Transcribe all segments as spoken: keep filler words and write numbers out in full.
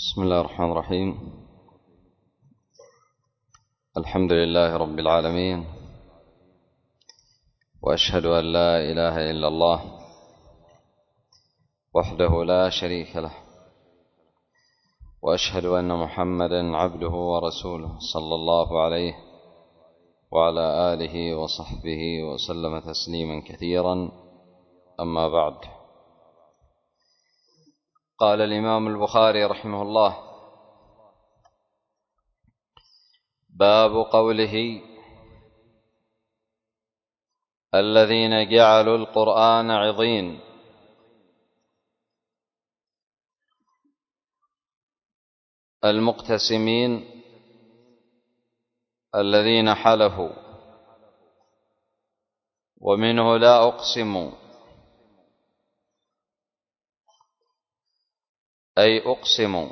بسم الله الرحمن الرحيم. الحمد لله رب العالمين، وأشهد أن لا إله إلا الله وحده لا شريك له، وأشهد أن محمدا عبده ورسوله صلى الله عليه وعلى آله وصحبه وسلم تسليما كثيرا. أما بعد، قال الإمام البخاري رحمه الله: باب قوله: الذين جعلوا القرآن عضين. المقتسمين الذين حلفوا، ومنه لا أقسم، أي أقسم،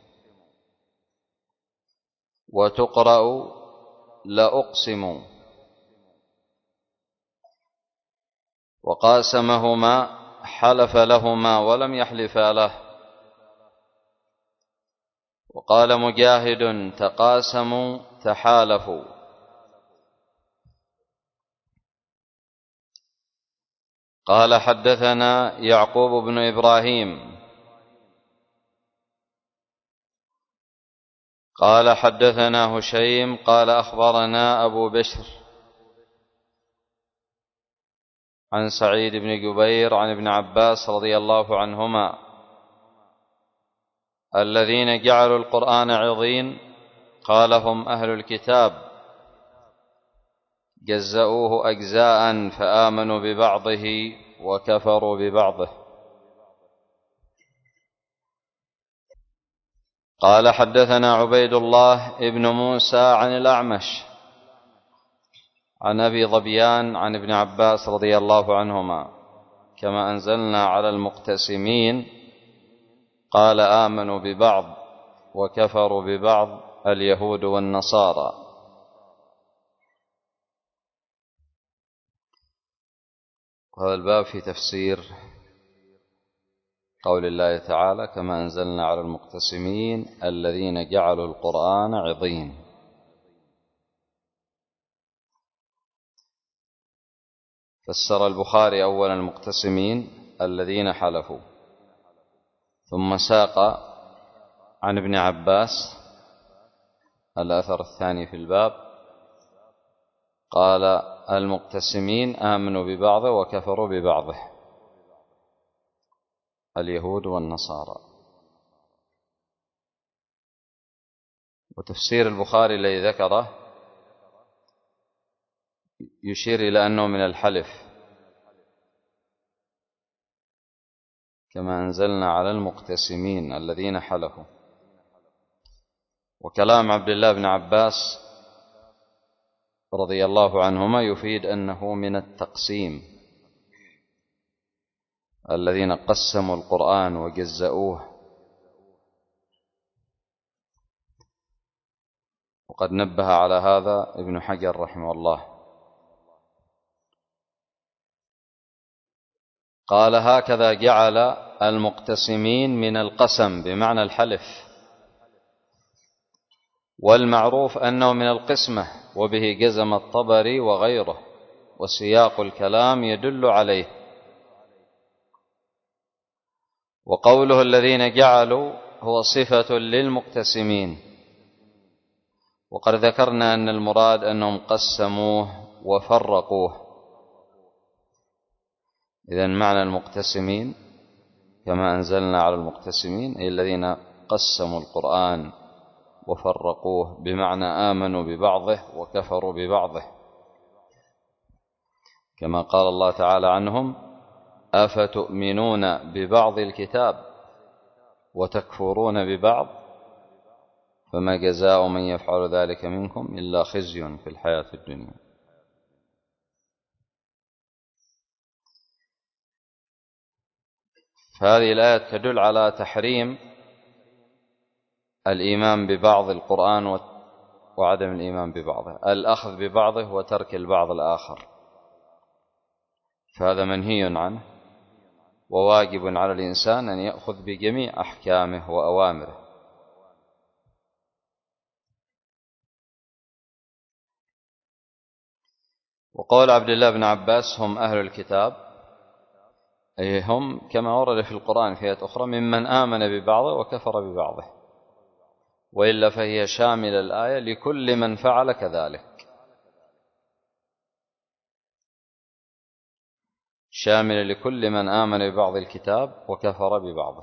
وتقرأ لأقسم، وقاسمهما حلف لهما ولم يحلفا له. وقال مجاهد: تقاسموا تحالفوا. قال: حدثنا يعقوب بن إبراهيم قال: حدثنا هشيم قال: أخبرنا أبو بشر عن سعيد بن جبير عن ابن عباس رضي الله عنهما: الذين جعلوا القرآن عضين قال: هم أهل الكتاب، جزأوه أجزاء فآمنوا ببعضه وكفروا ببعضه. قال: حدثنا عبيد الله ابن موسى عن الأعمش عن أبي ظبيان عن ابن عباس رضي الله عنهما: كما أنزلنا على المقتسمين قال: آمنوا ببعض وكفروا ببعض اليهود والنصارى. هذا الباب في تفسير قول الله تعالى: كما أنزلنا على المقتسمين الذين جعلوا القرآن عضين. فسر البخاري أولا المقتسمين الذين حلفوا، ثم ساق عن ابن عباس الأثر الثاني في الباب، قال: المقتسمين آمنوا ببعضه وكفروا ببعضه، اليهود والنصارى. وتفسير البخاري الذي ذكره يشير إلى أنه من الحلف، كما أنزلنا على المقتسمين الذين حلفوا. وكلام عبد الله بن عباس رضي الله عنهما يفيد أنه من التقسيم، الذين قسموا القرآن وجزأوه. وقد نبه على هذا ابن حجر رحمه الله. قال: هكذا جعل المقتسمين من القسم بمعنى الحلف، والمعروف أنه من القسمة، وبه جزم الطبري وغيره، وسياق الكلام يدل عليه. وقوله الذين جعلوا هو صفة للمقتسمين، وقد ذكرنا أن المراد أنهم قسموه وفرقوه. إذن معنى المقتسمين كما أنزلنا على المقتسمين أي الذين قسموا القرآن وفرقوه، بمعنى آمنوا ببعضه وكفروا ببعضه، كما قال الله تعالى عنهم: أفتؤمنون ببعض الكتاب وتكفرون ببعض فما جزاء من يفعل ذلك منكم إلا خزي في الحياة الدنيا. فهذه الآية تدل على تحريم الإيمان ببعض القرآن وعدم الإيمان ببعضه، الأخذ ببعضه وترك البعض الآخر، فهذا منهي عنه، وواجب على الإنسان أن يأخذ بجميع أحكامه وأوامره. وقول عبد الله بن عباس هم أهل الكتاب، أي هم كما ورد في القرآن في آيات أخرى ممن آمن ببعضه وكفر ببعضه، وإلا فهي شاملة الآية لكل من فعل كذلك، شاملة لكل من آمن ببعض الكتاب وكفر ببعضه.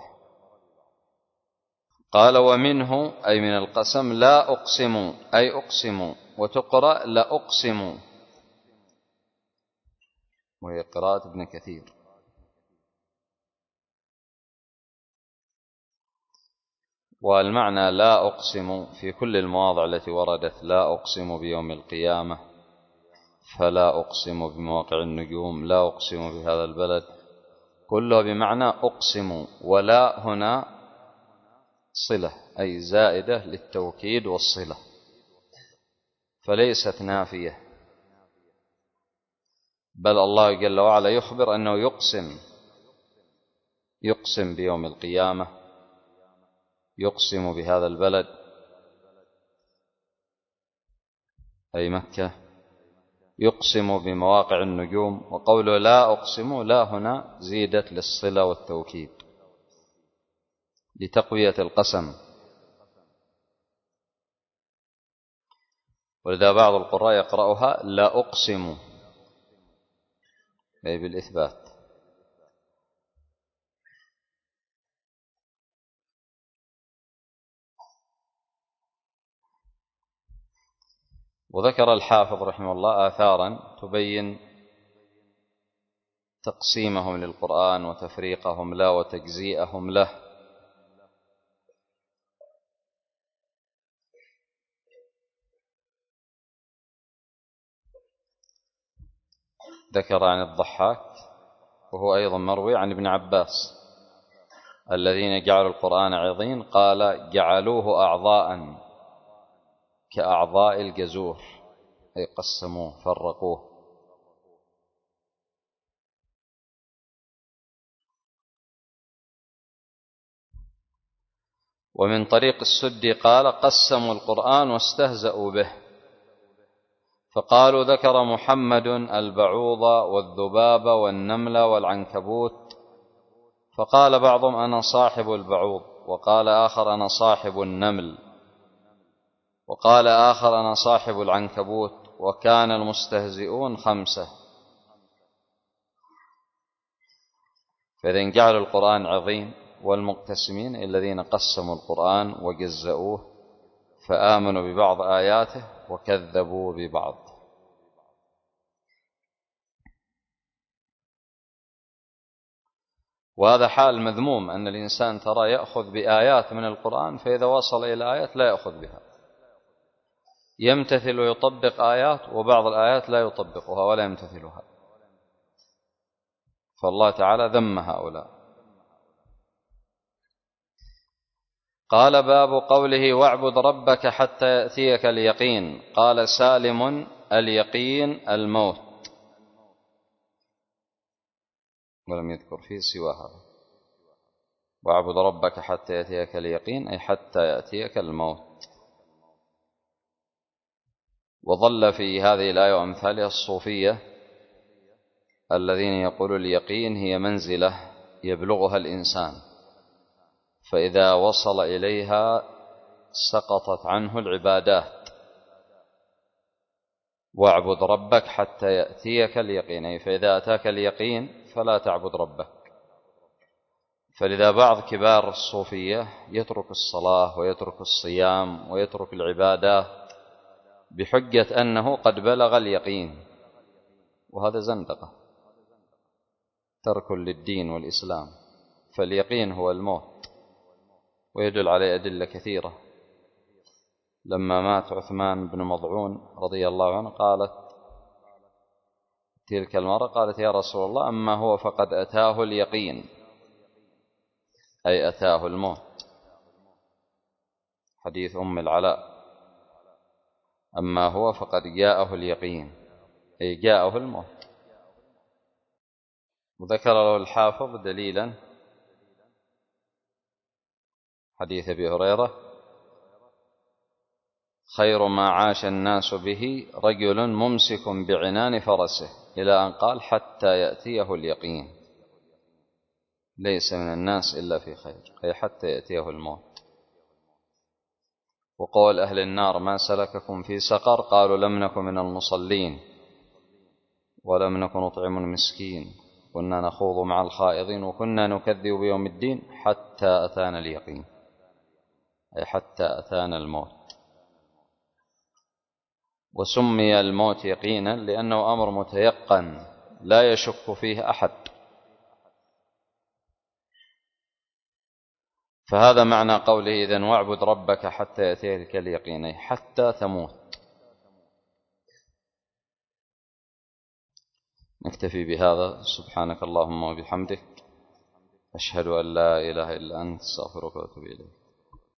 قال ومنه أي من القسم لا أقسم أي أقسم، وتقرأ لا أقسم، وهي قراءة ابن كثير. والمعنى لا أقسم في كل المواضع التي وردت لا أقسم بيوم القيامة، فلا أقسم بمواقع النجوم، لا أقسم بهذا البلد، كله بمعنى أقسم. ولا هنا صلة أي زائدة للتوكيد والصلة، فليست نافية، بل الله جل وعلا يخبر أنه يقسم، يقسم بيوم القيامة، يقسم بهذا البلد أي مكة، يقسم بمواقع النجوم. وقوله لا أقسم لا هنا زيدت للصلة والتوكيد لتقوية القسم. ولذا بعض القراء يقرأها لا أقسم أي بالإثبات. وذكر الحافظ رحمه الله آثارا تبين تقسيمهم للقرآن وتفريقهم له وتجزيئهم له. ذكر عن الضحاك وهو أيضا مروي عن ابن عباس الذين جعلوا القرآن عظيم، قال جعلوه أعضاء كأعضاء الجزور، أي قسموه فرقوه. ومن طريق السدي قال قسموا القرآن واستهزأوا به، فقالوا ذكر محمد البعوض والذباب والنمل والعنكبوت، فقال بعضهم أنا صاحب البعوض، وقال آخر أنا صاحب النمل، وقال آخر أنا صاحب العنكبوت، وكان المستهزئون خمسة. فإذا جعلوا القرآن عظيم، والمقتسمين الذين قسموا القرآن وجزؤوه فآمنوا ببعض آياته وكذبوا ببعض. وهذا حال مذموم، أن الإنسان ترى يأخذ بآيات من القرآن، فإذا وصل إلى آيات لا يأخذ بها، يمتثل ويطبق آيات، وبعض الآيات لا يطبقها ولا يمتثلها، فالله تعالى ذم هؤلاء. قال باب قوله واعبد ربك حتى يأتيك اليقين. قال سالم اليقين الموت، ولم يذكر فيه سوى هذا. واعبد ربك حتى يأتيك اليقين أي حتى يأتيك الموت. وظل في هذه الآية وأمثالها الصوفية الذين يقولون اليقين هي منزلة يبلغها الإنسان، فإذا وصل إليها سقطت عنه العبادات. واعبد ربك حتى يأتيك اليقين أي فإذا أتاك اليقين فلا تعبد ربك. فلذا بعض كبار الصوفية يترك الصلاة ويترك الصيام ويترك العبادات بحجة أنه قد بلغ اليقين، وهذا زندقة، ترك للدين والإسلام. فاليقين هو الموت، ويدل عليه أدلة كثيرة. لما مات عثمان بن مضعون رضي الله عنه قالت تلك المرة قالت يا رسول الله أما هو فقد أتاه اليقين أي أتاه الموت. حديث أم العلاء أما هو فقد جاءه اليقين أي جاءه الموت. وذكر له الحافظ دليلا حديث أبي هريرة خير ما عاش الناس به رجل ممسك بعنان فرسه، إلى أن قال حتى يأتيه اليقين. ليس من الناس إلا في خير، أي حتى يأتيه الموت. وقول أهل النار ما سلككم في سقر؟ قالوا لم نكن من المصلين ولم نكن نطعم المسكين كنا نخوض مع الخائضين وكنا نكذب بيوم الدين حتى أتانا اليقين، أي حتى أتانا الموت. وسمي الموت يقينا لأنه أمر متيقن لا يشك فيه أحد. فهذا معنى قوله إذن واعبد ربك حتى يأتيك اليقين، أي حتى تموت. نكتفي بهذا. سبحانك اللهم وبحمدك، أشهد أن لا إله إلا أنت، استغفرك وأتوب إليك.